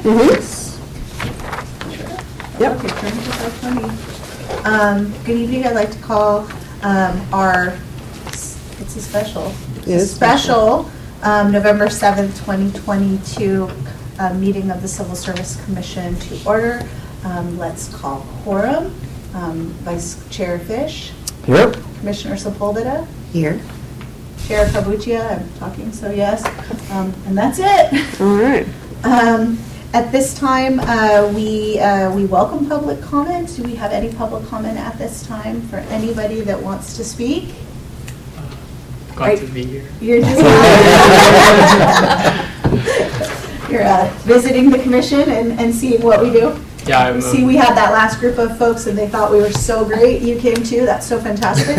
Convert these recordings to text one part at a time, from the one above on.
Yep. Okay, turn to 520. Good evening. I'd like to call it's a special. It is special November 7th, 2022 meeting of the Civil Service Commission to order. Let's call quorum. Vice Chair Fish. Here. Commissioner Sepulveda. Here. Chair Kabuchia, I'm talking, so yes. And that's it. All right. At this time, we welcome public comment. Do we have any public comment at this time for anybody that wants to speak? Glad to be here. You're just you're visiting the commission and seeing what we do. Yeah, See, we had that last group of folks and they thought we were so great. You came too. That's so fantastic.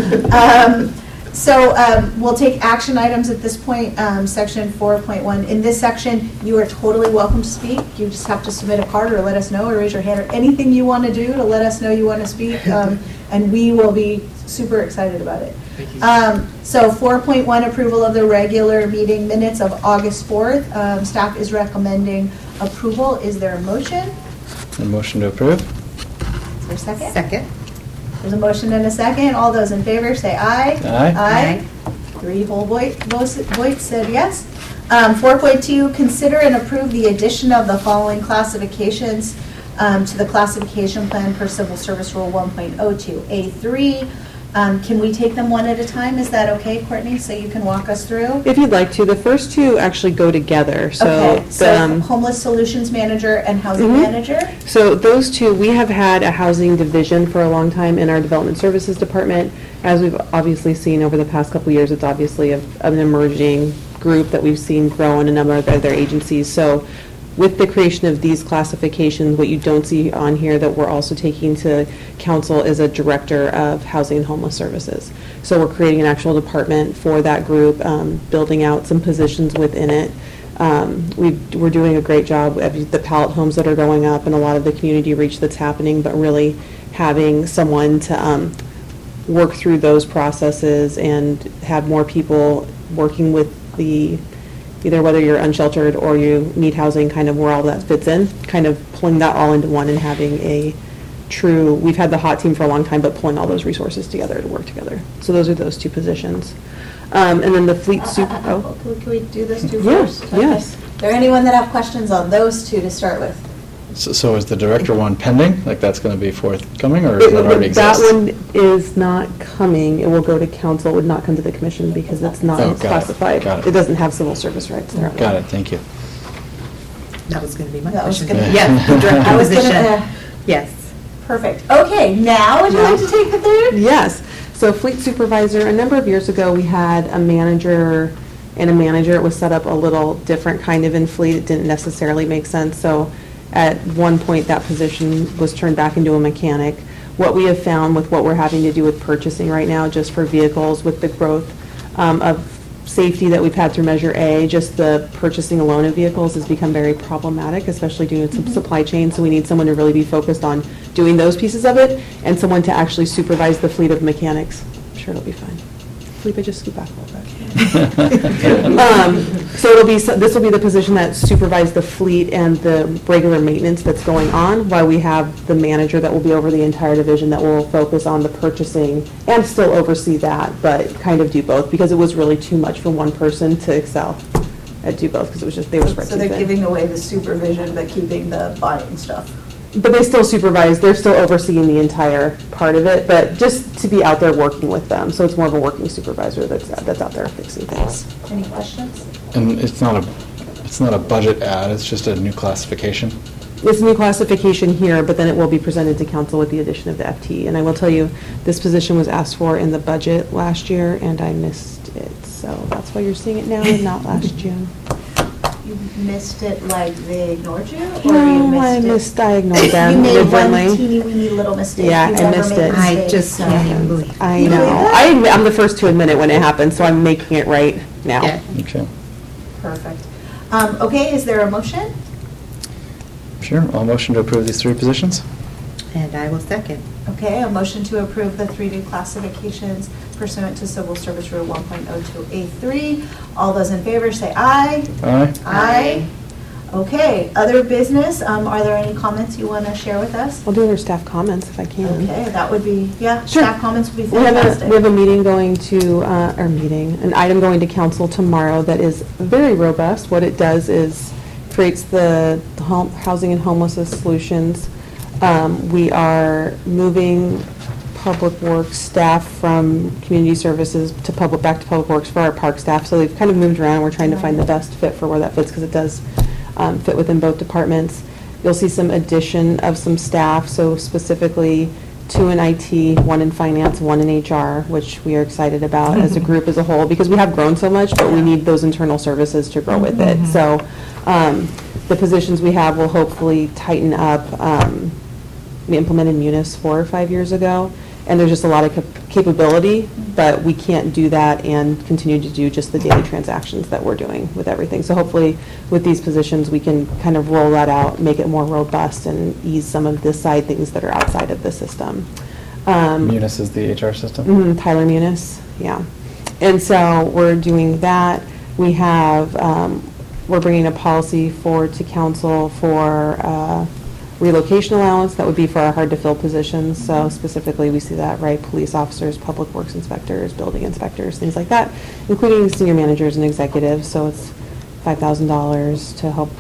So we'll take action items at this point, section 4.1. In this section, you are totally welcome to speak. You just have to submit a card or let us know or raise your hand or anything you want to do to let us know you want to speak, and we will be super excited about it. Thank you. So 4.1, approval of the regular meeting minutes of August 4th. Staff is recommending approval. Is there a motion? A motion to approve. Is there a second? Second. There's a motion and a second. All those in favor say aye. Aye. Aye. 3 whole votes said yes. 4.2, consider and approve the addition of the following classifications to the classification plan per Civil Service Rule 1.02 A3. Can we take them one at a time? Is that okay, Courtney? So you can walk us through? If you'd like to, the first two actually go together. So, Okay, so Homeless Solutions Manager and Housing Manager? So those two, we have had a housing division for a long time in our Development Services Department. As we've obviously seen over the past couple of years, it's obviously an emerging group that we've seen grow in a number of other agencies. So with the creation of these classifications, what you don't see on here that we're also taking to council is a director of housing and homeless services. So we're creating an actual department for that group, building out some positions within it. We're doing a great job of the pallet homes that are going up and a lot of the community reach that's happening, but really having someone to work through those processes and have more people working with either whether you're unsheltered or you need housing, kind of where all that fits in, kind of pulling that all into one and having a true, we've had the hot team for a long time, but pulling all those resources together to work together. So those are those two positions. And then the fleet super, Can we do those two Yeah, first? yes. Is there anyone that have questions on those two to start with? So is the director one pending? Like that's going to be forthcoming, or does that already exist? That one is not coming. It will go to council. It would not come to the commission because it's not Oh, got it. classified. Got it. It doesn't have civil service rights there. Got it, thank you. That was going to be my That was question. gonna- Yes, the director I was position. gonna, Yes. perfect. Okay, now would you like to take the third? Yes. So fleet supervisor, a number of years ago, we had a manager and a manager. It was set up a little different kind of in fleet. It didn't necessarily make sense. So at one point, that position was turned back into a mechanic. What we have found with what we're having to do with purchasing right now, just for vehicles, with the growth of safety that we've had through Measure A, just the purchasing alone of vehicles has become very problematic, especially due to some supply chain. So we need someone to really be focused on doing those pieces of it and someone to actually supervise the fleet of mechanics. I'm sure it'll be fine. Felipe, just scoot back a little bit. So this will be the position that supervises the fleet and the regular maintenance that's going on, while we have the manager that will be over the entire division that will focus on the purchasing and still oversee that, but kind of do both, because it was really too much for one person to excel at do both, because it was just, they were spread So too they're thin. giving away the supervision, but keeping the buying stuff. But they still supervise, they're still overseeing the entire part of it, but just to be out there working with them. So it's more of a working supervisor that's out there fixing things. Any questions? And it's not a budget add, it's just a new classification? It's a new classification here, but then it will be presented to council with the addition of the FTE. And I will tell you, this position was asked for in the budget last year, and I missed it. So that's why you're seeing it now and not last June. You missed it like they ignored you? Or you No, I missed it? misdiagnosed them. You made one originally. teeny weeny little mistake. Yeah, You I never missed make it. I mistakes, just so- can't even believe. I You believe know. that? I'm the first to admit it when it happened, so I'm making it right now. Yeah. Okay. Perfect. Okay, is there a motion? Sure, I'll motion to approve these three positions. And I will second. Okay, a motion to approve the 3 new classifications pursuant to Civil Service Rule 1.02A3. All those in favor say aye. Aye. Aye. Okay, other business, are there any comments you want to share with us? I'll do their staff comments if I can. Okay, that would be, yeah, Sure. staff comments would be We have fantastic. a meeting going to, an item going to council tomorrow that is very robust. What it does is creates the housing and homelessness solutions. We are moving public works staff from community services to back to public works for our park staff. So they've kind of moved around. We're trying to find the best fit for where that fits because it does fit within both departments. You'll see some addition of some staff, so specifically 2 in IT, 1 in finance, 1 in HR, which we are excited about as a group as a whole, because we have grown so much, but we need those internal services to grow with it. So the positions we have will hopefully tighten up. We implemented Munis 4 or 5 years ago, and there's just a lot of capability, but we can't do that and continue to do just the daily transactions that we're doing with everything. So hopefully with these positions, we can kind of roll that out, make it more robust and ease some of the side things that are outside of the system. Munis is the HR system? Tyler Munis, yeah. And so we're doing that. We have, we're bringing a policy forward to council for relocation allowance. That would be for our hard-to-fill positions. So specifically, we see that, right, police officers, public works inspectors, building inspectors, things like that, including senior managers and executives. So it's $5,000 to help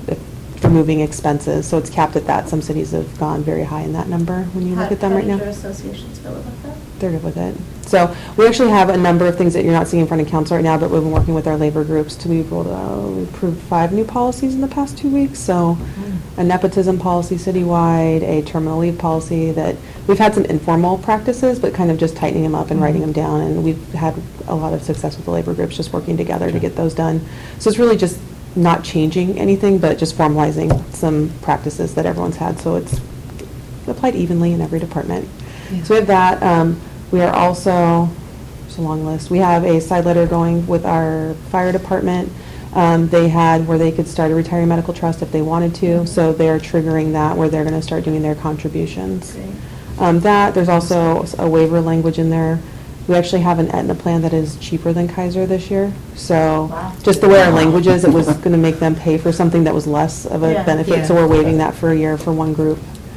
for moving expenses. So it's capped at that. Some cities have gone very high in that number when you look at them right now. How do your associations feel about that? They're good with it. So we actually have a number of things that you're not seeing in front of council right now, but we've been working with our labor groups to, we approved 5 new policies in the past 2 weeks. So a nepotism policy citywide, a terminal leave policy that we've had some informal practices, but kind of just tightening them up and writing them down. And we've had a lot of success with the labor groups just working together to get those done. So it's really just not changing anything, but just formalizing some practices that everyone's had. So it's applied evenly in every department. Yeah. So we have that. We are also, it's a long list, we have a side letter going with our fire department. They had where they could start a retiree medical trust if they wanted to, so they are triggering that where they're going to start doing their contributions. There's also a waiver language in there. We actually have an Aetna plan that is cheaper than Kaiser this year. So Wow. just the way our language is, it was going to make them pay for something that was less of a Yeah. benefit. So Yeah. we're waiving that for a year for one group.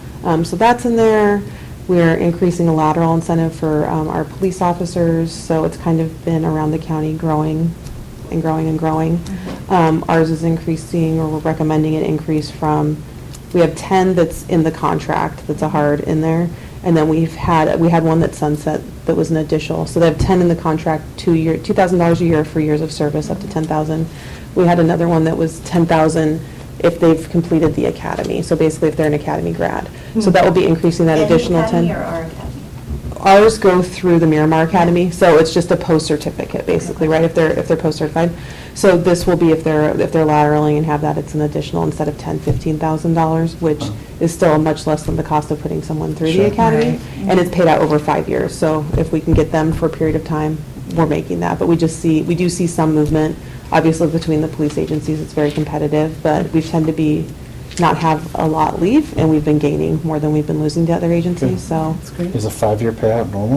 So that's in there. We're increasing the lateral incentive for our police officers. So it's kind of been around the county growing and growing and growing. Ours is increasing, or we're recommending it increase from, we have 10 that's in the contract, that's a hard in there. And then we had one that sunset that was an additional. So they have 10 in the contract, $2,000 a year for years of service, up to 10,000. We had another one that was 10,000 if they've completed the academy. So basically if they're an academy grad. So that will be increasing that additional 10. Academy or our academy? Ours go through the Miramar Academy, so it's just a post-certificate, basically, right, if they're post-certified. So this will be, if they're lateraling and have that, it's an additional, instead of $10,000-$15,000, which is still much less than the cost of putting someone through the Sure. academy. Right. And it's paid out over 5 years, so if we can get them for a period of time, we're making that. But we do see some movement, obviously, between the police agencies. It's very competitive, but we tend to not have a lot leave, and we've been gaining more than we've been losing to other agencies, so. That's great. Is a 5-year payout normal?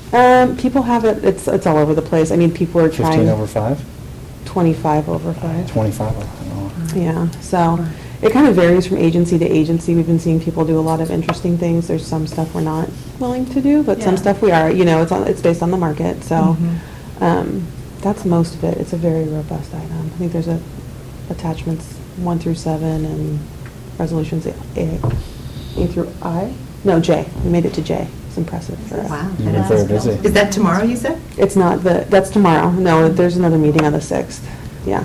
People have it, it's all over the place. I mean, people are 15 trying. over 5? 25 over 5. 25 over 5. Yeah, so it kind of varies from agency to agency. We've been seeing people do a lot of interesting things. There's some stuff we're not willing to do, but some Yeah. stuff we are. It's based on the market, so that's most of it. It's a very robust item. I think there's attachments 1 through 7 and resolutions A through I? No, J. We made it to J. It's impressive for us. Wow. You've been very busy. Is that tomorrow, you said? It's not that's tomorrow. No, there's another meeting on the 6th. Yeah.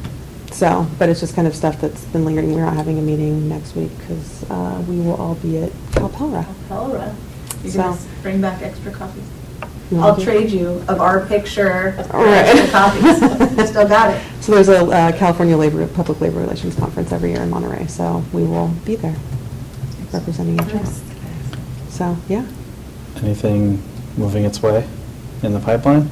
So, but it's just kind of stuff that's been lingering. We're not having a meeting next week because we will all be at Calpella. Alpella. You're So- going to bring back extra copies? You I'll want to? trade you of our picture for All right. extra copies. Still got it. So there's a California Public Labor Relations Conference every year in Monterey, so we will be there representing each other. So, yeah. Anything moving its way in the pipeline,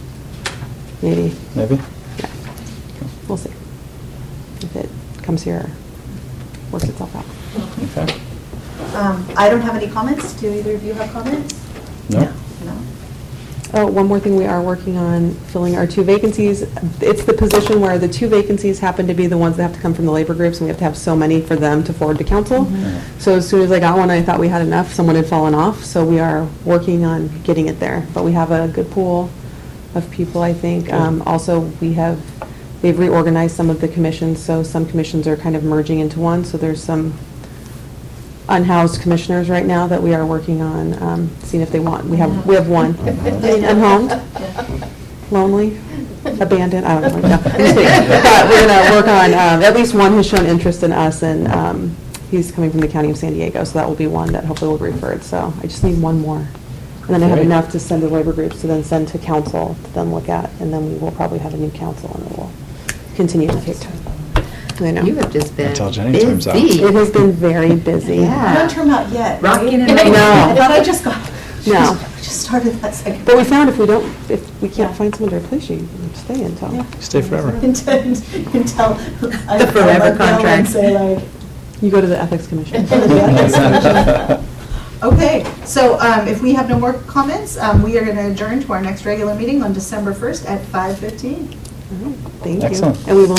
Maybe. maybe? Yeah. We'll see. If it comes here, works itself out. Okay. I don't have any comments. Do either of you have comments? No? No. Oh, one more thing, we are working on filling our 2 vacancies. It's the position where the 2 vacancies happen to be the ones that have to come from the labor groups, and we have to have so many for them to forward to council. So as soon as I got one, I thought we had enough, someone had fallen off, so we are working on getting it there. But we have a good pool of people, I think. Also, they've reorganized some of the commissions, so some commissions are kind of merging into one, so there's some unhoused commissioners right now that we are working on, seeing if they want. We have one. Unhomed, lonely, abandoned, I don't know. No, I'm just kidding. But we're going to work on, at least one has shown interest in us, and he's coming from the county of San Diego, so that will be one that hopefully will be referred. So I just need one more. And then I have Great. enough to send to labor groups to then send to council to then look at, and then we will probably have a new council, and it will continue to take time. I know. You have just been Until Jenny times out. busy. It has been very busy. Yeah. Don't turn out yet. Rocking and right? rolling. No. I thought I just got, No. we just started that second. But we found if we can't find someone to replace you, you can stay until. Yeah. Stay forever. Until The forever contract. Say like, You go to the ethics commission. okay, so if we have no more comments, we are going to adjourn to our next regular meeting on December 1st at 5:15. Thank you. Excellent. And we will